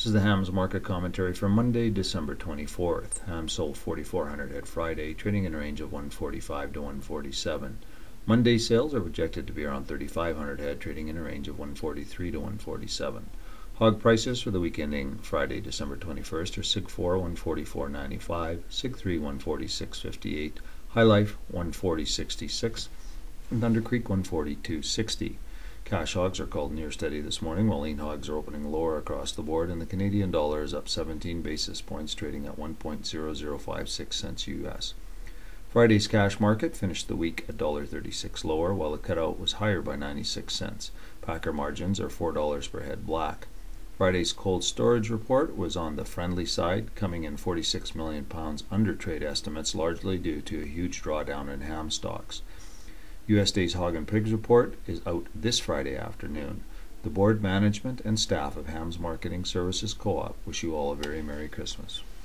This is the Hams market commentary for Monday, December 24th. Hams sold 4,400 head Friday, trading in a range of 145 to 147. Monday sales are projected to be around 3,500 head, trading in a range of 143 to 147. Hog prices for the week ending Friday, December 21st are Sig 4 144.95, Sig 3 146.58, High Life 140.66, and Thunder Creek 142.60. Cash hogs are called near steady this morning, while lean hogs are opening lower across the board, and the Canadian dollar is up 17 basis points, trading at 1.0056 cents US. Friday's cash market finished the week $1.36 lower, while the cutout was higher by 96 cents. Packer margins are $4 per head black. Friday's cold storage report was on the friendly side, coming in 46 million pounds under trade estimates, largely due to a huge drawdown in ham stocks. USDA's Hog and Pigs report is out this Friday afternoon. The board, management, and staff of Hams Marketing Services Co-op wish you all a very Merry Christmas.